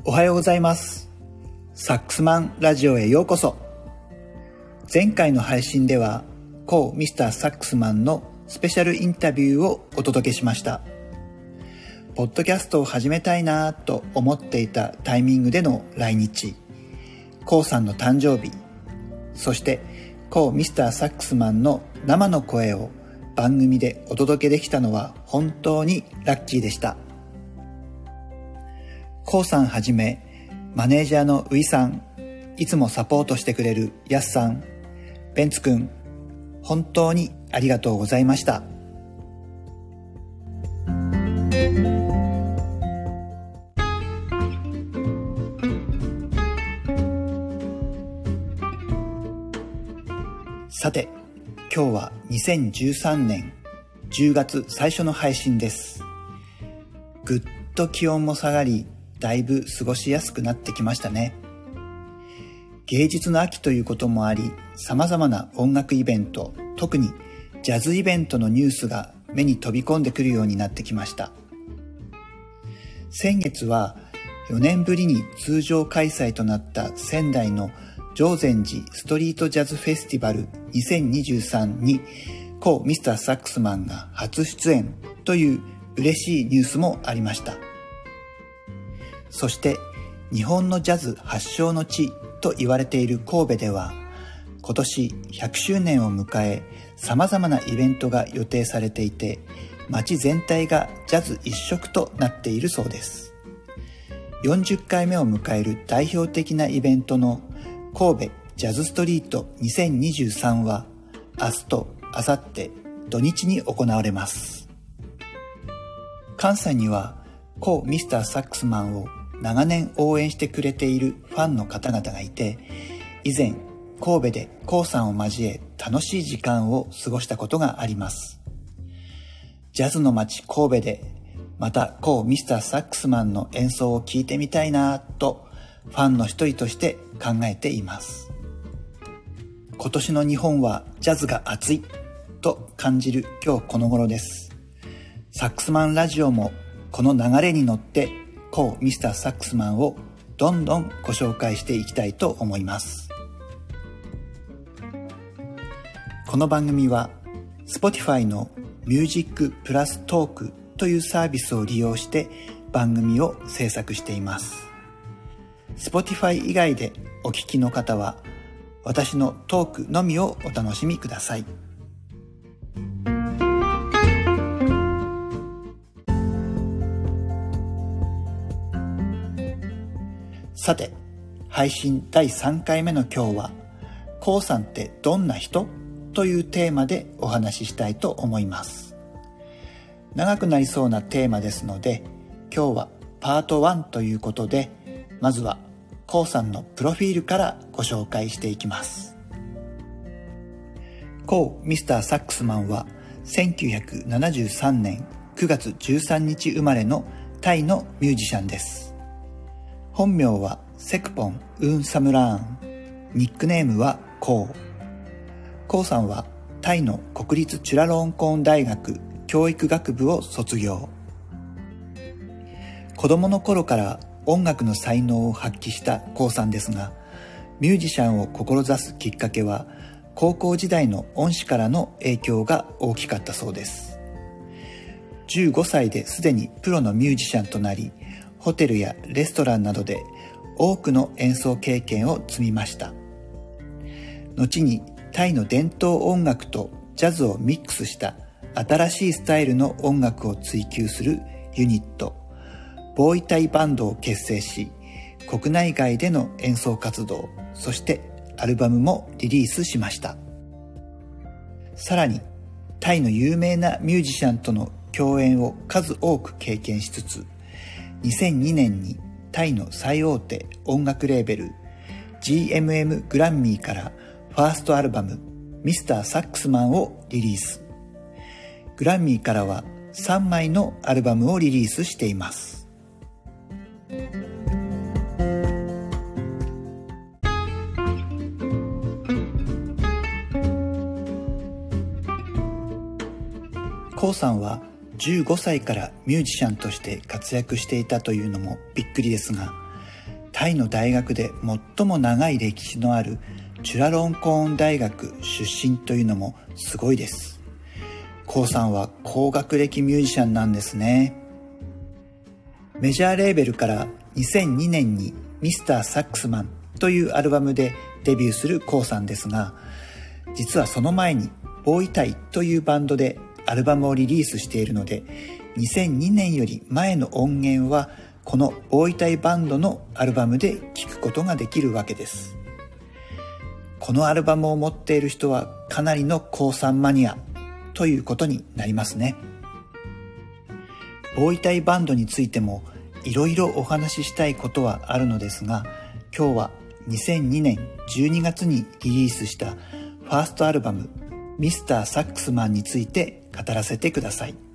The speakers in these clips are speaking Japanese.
おはようございます。サックスマンラジオへようこそ。前回の配信ではコーミスターサックスマンのスペシャルインタビューをお届けしました。ポッドキャストを始めたいなと思っていたタイミングでの来日、コーさんの誕生日、そしてコーミスターサックスマンの生の声を番組でお届けできたのは本当にラッキーでした。コウさんはじめ、マネージャーのウイさん、いつもサポートしてくれるヤスさん、ベンツくん、本当にありがとうございました。さて、今日は2013年10月最初の配信です。ぐっと気温も下がり、だいぶ過ごしやすくなってきましたね。芸術の秋ということもあり、様々な音楽イベント、特にジャズイベントのニュースが目に飛び込んでくるようになってきました。先月は4年ぶりに通常開催となった仙台の定禅寺ストリートジャズフェスティバル2023にコーミスターサックスマンが初出演という嬉しいニュースもありました。そして日本のジャズ発祥の地と言われている神戸では今年100周年を迎え様々なイベントが予定されていて街全体がジャズ一色となっているそうです。40回目を迎える代表的なイベントの神戸ジャズストリート2023は明日と明後日土日に行われます。関西にはコーミスターサックスマンを長年応援してくれているファンの方々がいて、以前神戸でコーさんを交え楽しい時間を過ごしたことがあります。ジャズの街神戸でまたコーミスターサックスマンの演奏を聴いてみたいなとファンの一人として考えています。今年の日本はジャズが熱いと感じる今日この頃です。サックスマンラジオもこの流れに乗ってコーミスターサックスマンをどんどんご紹介していきたいと思います。この番組は Spotify のミュージックプラストークというサービスを利用して番組を制作しています。Spotify 以外でお聞きの方は私のトークのみをお楽しみください。さて、配信第3回目の今日はコウさんってどんな人？というテーマでお話ししたいと思います。長くなりそうなテーマですので今日はパート1ということでまずはコウさんのプロフィールからご紹介していきます。コウミスターサックスマンは1973年9月13日生まれのタイのミュージシャンです。本名はセクポン・ウーン・サムラーン、ニックネームはコウ。コウさんはタイの国立チュラローンコーン大学教育学部を卒業。子供の頃から音楽の才能を発揮したコウさんですが、ミュージシャンを志すきっかけは高校時代の恩師からの影響が大きかったそうです。15歳ですでにプロのミュージシャンとなり、ホテルやレストランなどで多くの演奏経験を積みました。後にタイの伝統音楽とジャズをミックスした新しいスタイルの音楽を追求するユニット、ボーイタイバンドを結成し、国内外での演奏活動、そしてアルバムもリリースしました。さらにタイの有名なミュージシャンとの共演を数多く経験しつつ、2002年にタイの最大手音楽レーベル GMM グランミーからファーストアルバムミスターサックスマンをリリース。グランミーからは3枚のアルバムをリリースしています。コウさんは15歳からミュージシャンとして活躍していたというのもびっくりですが、 タイの大学で最も長い歴史のあるチュラロンコーン大学出身というのもすごいです。コウさんは高学歴ミュージシャンなんですね。メジャーレーベルから2002年にミスターサックスマンというアルバムでデビューするコウさんですが、実はその前にボーイタイというバンドでアルバムをリリースしているので、2002年より前の音源はこのボーイタイバンドのアルバムで聴くことができるわけです。このアルバムを持っている人はかなりのコウさんマニアということになりますね。ボーイタイバンドについてもいろいろお話ししたいことはあるのですが、今日は2002年12月にリリースしたファーストアルバムミスターサックスマンについて語らせてください。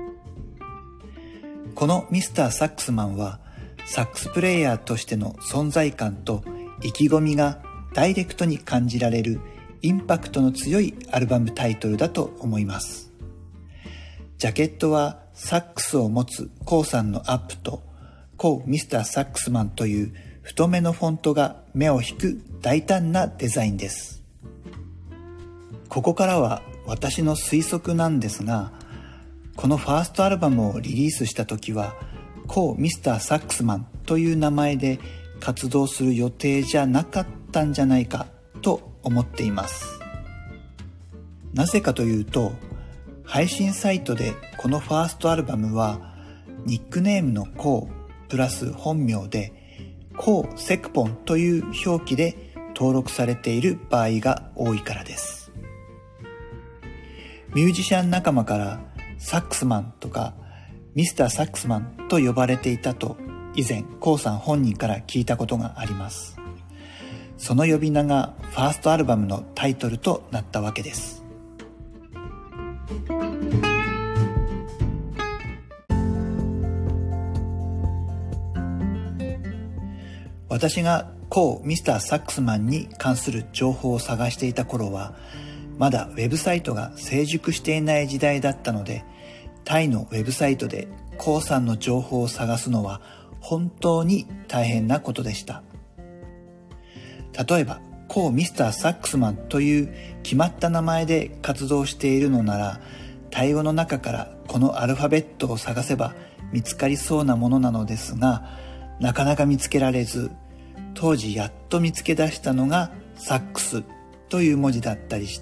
このミスターサックスマンはサックスプレイヤーとしての存在感と意気込みがダイレクトに感じられるインパクトの強いアルバムタイトルだと思います。ジャケットはサックスを持つコウさんのアップとコウミスターサックスマンという太めのフォントが目を引く大胆なデザインです。ここからは私の推測なんですが、このファーストアルバムをリリースした時はコウミスターサックスマンという名前で活動する予定じゃなかったんじゃないかと思っています。なぜかというと、配信サイトでこのファーストアルバムはニックネームのコウプラス本名でコウセクポンという表記で登録されている場合が多いからです。ミュージシャン仲間からサックスマンとかミスターサックスマンと呼ばれていたと以前コウさん本人から聞いたことがあります。その呼び名がファーストアルバムのタイトルとなったわけです。私がコウミスターサックスマンに関する情報を探していた頃は、まだウェブサイトが成熟していない時代だったので、タイのウェブサイトでコウさんの情報を探すのは本当に大変なことでした。例えば、コウミスターサックスマンという決まった名前で活動しているのなら、タイ語の中からこのアルファベットを探せば見つかりそうなものなのですが、なかなか見つけられず、当時やっと見つけ出したのがサックスという文字だったりして、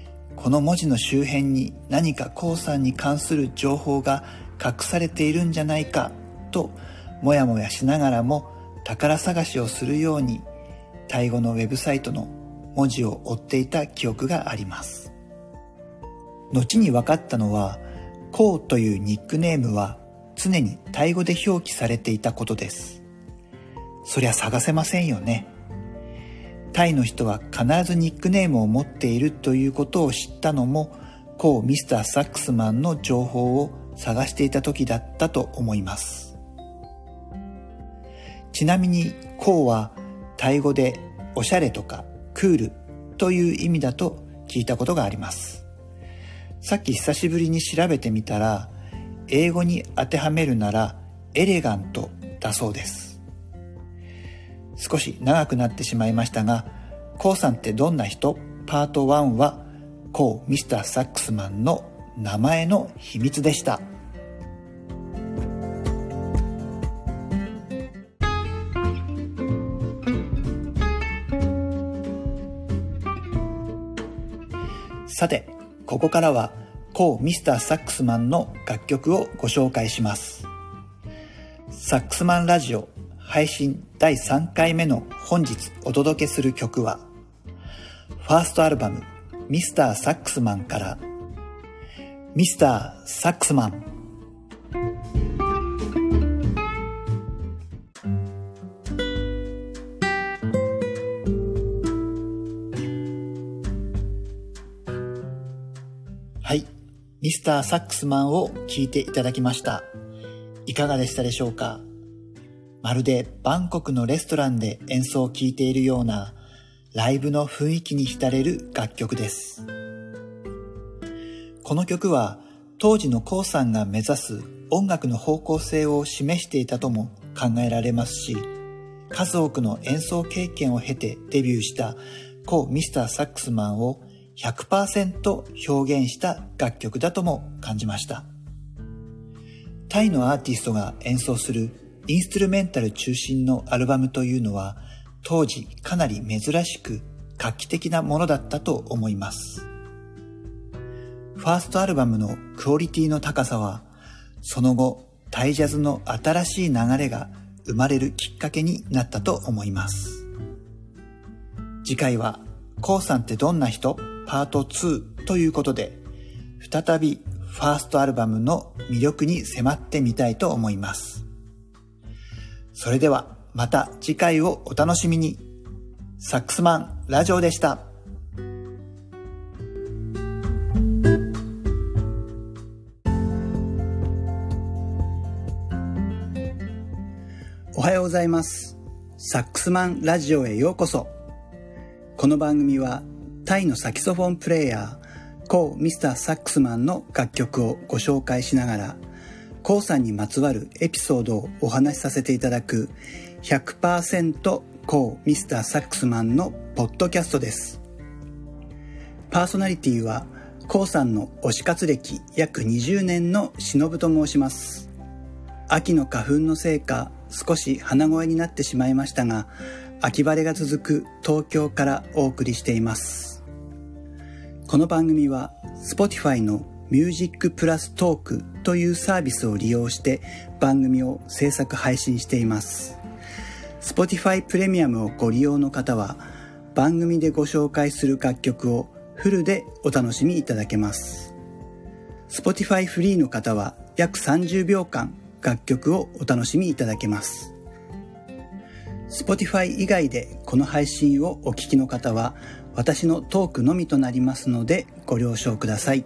この文字の周辺に何かコウさんに関する情報が隠されているんじゃないかともやもやしながらも宝探しをするようにタイ語のウェブサイトの文字を追っていた記憶があります。後に分かったのは、コウというニックネームは常にタイ語で表記されていたことです。そりゃ探せませんよね。タイの人は必ずニックネームを持っているということを知ったのも、コウミスターサックスマンの情報を探していた時だったと思います。ちなみにコウはタイ語でおしゃれとかクールという意味だと聞いたことがあります。さっき久しぶりに調べてみたら、英語に当てはめるならエレガントだそうです。少し長くなってしまいましたが、コウさんってどんな人？パート1はコウミスターサックスマンの名前の秘密でした。さて、ここからはコウミスターサックスマンの楽曲をご紹介します。サックスマンラジオ配信第3回目の本日お届けする曲は、ファーストアルバムミスターサックスマンからミスターサックスマン。はい、ミスターサックスマンを聴いていただきました。いかがでしたでしょうか？まるでバンコクのレストランで演奏を聴いているようなライブの雰囲気に浸れる楽曲です。この曲は当時のコウさんが目指す音楽の方向性を示していたとも考えられますし、 数多くの演奏経験を経てデビューしたコー・ミスター・サックスマンを 100% 表現した楽曲だとも感じました。タイのアーティストが演奏するインストゥルメンタル中心のアルバムというのは当時かなり珍しく画期的なものだったと思います。ファーストアルバムのクオリティの高さはその後タイジャズの新しい流れが生まれるきっかけになったと思います。次回はコウさんってどんな人？パート2ということで再びファーストアルバムの魅力に迫ってみたいと思います。それではまた次回をお楽しみに。サックスマンラジオでした。おはようございます。サックスマンラジオへようこそ。この番組はタイのサキソフォンプレイヤーコー・ミスター・サックスマンの楽曲をご紹介しながらコウさんにまつわるエピソードをお話しさせていただく 100% コー・ミスター・サックスマンのポッドキャストです。パーソナリティはコウさんの推し活歴約20年の忍と申します。秋の花粉のせいか少し鼻声になってしまいましたが、秋晴れが続く東京からお送りしています。この番組は Spotify のミュージックプラストークというサービスを利用して番組を制作配信しています。Spotify プレミアムをご利用の方は番組でご紹介する楽曲をフルでお楽しみいただけます。Spotify フリーの方は約30秒間楽曲をお楽しみいただけます。Spotify 以外でこの配信をお聞きの方は私のトークのみとなりますのでご了承ください。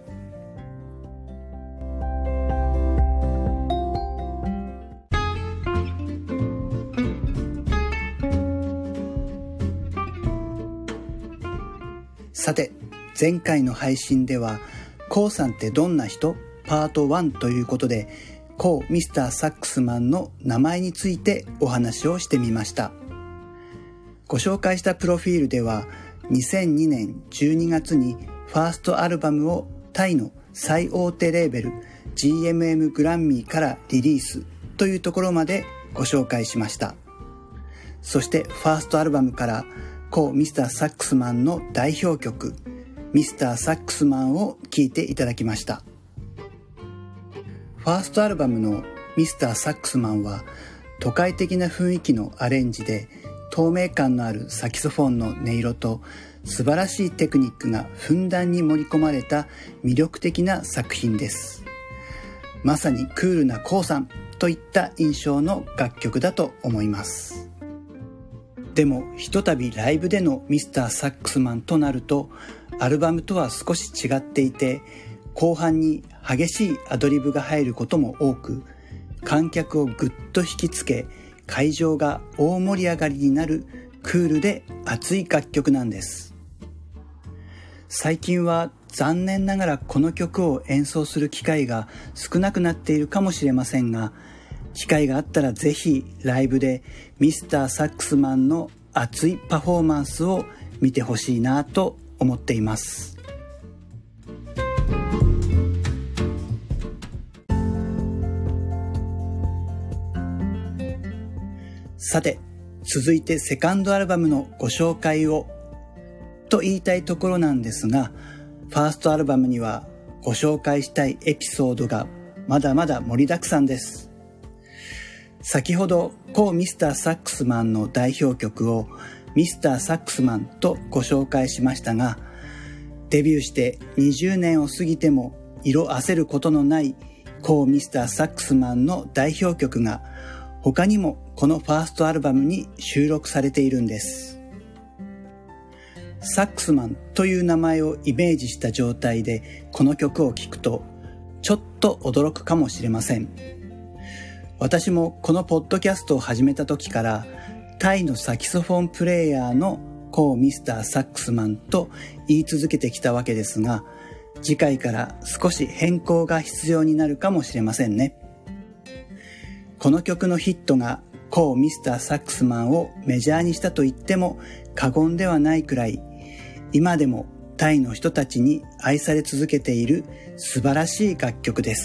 さて、前回の配信ではコウさんってどんな人？パート1ということでコー・ミスター・サックスマンの名前についてお話をしてみました。ご紹介したプロフィールでは2002年12月にファーストアルバムをタイの最大手レーベル GMM グランミーからリリースというところまでご紹介しました。そしてファーストアルバムからコー・ミスター・サックスマンの代表曲ミスター・サックスマンを聴いていただきました。ファーストアルバムのミスター・サックスマンは都会的な雰囲気のアレンジで透明感のあるサキソフォンの音色と素晴らしいテクニックがふんだんに盛り込まれた魅力的な作品です。まさにクールなコウさんといった印象の楽曲だと思います。でもひとたびライブでのミスター・サックスマンとなるとアルバムとは少し違っていて後半に激しいアドリブが入ることも多く観客をぐっと引きつけ会場が大盛り上がりになるクールで熱い楽曲なんです。最近は残念ながらこの曲を演奏する機会が少なくなっているかもしれませんが、機会があったらぜひライブでミスター・サックスマンの熱いパフォーマンスを見てほしいなと思っています。さて、続いてセカンドアルバムのご紹介をと言いたいところなんですが、ファーストアルバムにはご紹介したいエピソードがまだまだ盛りだくさんです。先ほどコー・ミスター・サックスマンの代表曲をミスター・サックスマンとご紹介しましたが、デビューして20年を過ぎても色あせることのないコー・ミスター・サックスマンの代表曲が他にもこのファーストアルバムに収録されているんです。サックスマンという名前をイメージした状態でこの曲を聴くとちょっと驚くかもしれません。私もこのポッドキャストを始めた時からタイのサキソフォンプレイヤーのコー・ミスター・サックスマンと言い続けてきたわけですが、次回から少し変更が必要になるかもしれませんね。この曲のヒットがコー・ミスター・サックスマンをメジャーにしたと言っても過言ではないくらい、今でもタイの人たちに愛され続けている素晴らしい楽曲です。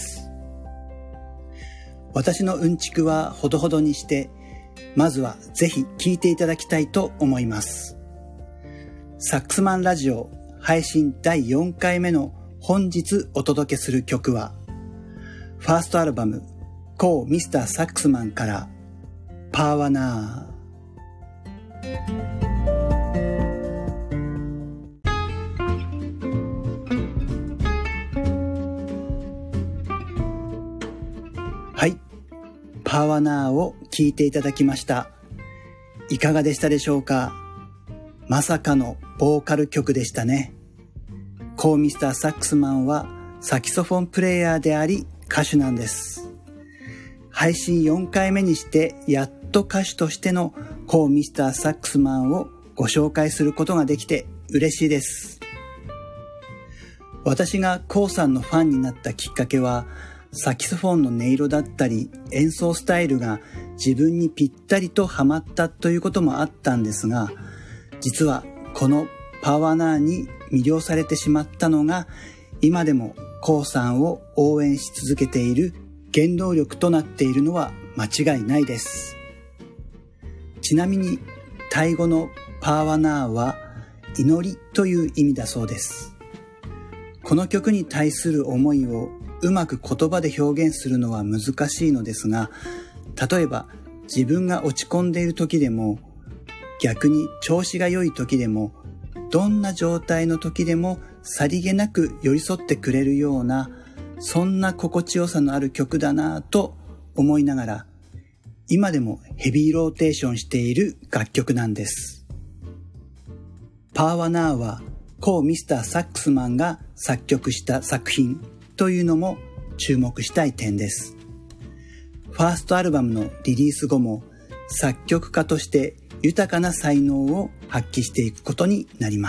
私のうんちくはほどほどにして、まずはぜひ聴いていただきたいと思います。サックスマンラジオ配信第4回目の本日お届けする曲は、ファーストアルバムコー・ミスター・サックスマンからパワナー。はい、パワナーを聴いていただきました。いかがでしたでしょうか。まさかのボーカル曲でしたね。コー・ミスター・サックスマンはサキソフォンプレイヤーであり歌手なんです。配信4回目にしてやっと歌手としてのコー・ミスター・サックスマンをご紹介することができて嬉しいです。私がコーさんのファンになったきっかけは、サキソフォンの音色だったり演奏スタイルが自分にぴったりとハマったということもあったんですが、実はこのパワナーに魅了されてしまったのが、今でもコーさんを応援し続けている原動力となっているのは間違いないです。ちなみにタイ語のパワナーは祈りという意味だそうです。この曲に対する思いをうまく言葉で表現するのは難しいのですが、例えば自分が落ち込んでいる時でも、逆に調子が良い時でも、どんな状態の時でもさりげなく寄り添ってくれるような、そんな心地よさのある曲だなぁと思いながら、今でもヘビーローテーションしている楽曲なんです。パワナーはコー・ミスター・サックスマンが作曲した作品というのも注目したい点です。ファーストアルバムのリリース後も作曲家として豊かな才能を発揮していくことになります。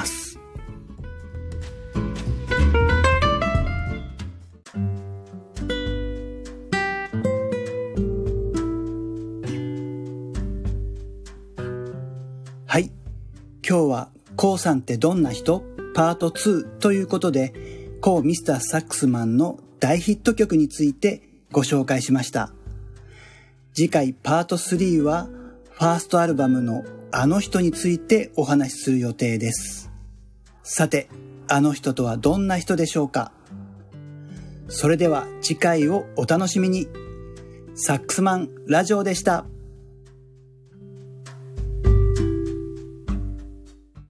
はい、今日はコーさんってどんな人？パート2ということで、コー・ミスター・サックスマンの大ヒット曲についてご紹介しました。次回パート3はファーストアルバムのあの人についてお話しする予定です。さて、あの人とはどんな人でしょうか。それでは次回をお楽しみに。サックスマンラジオでした。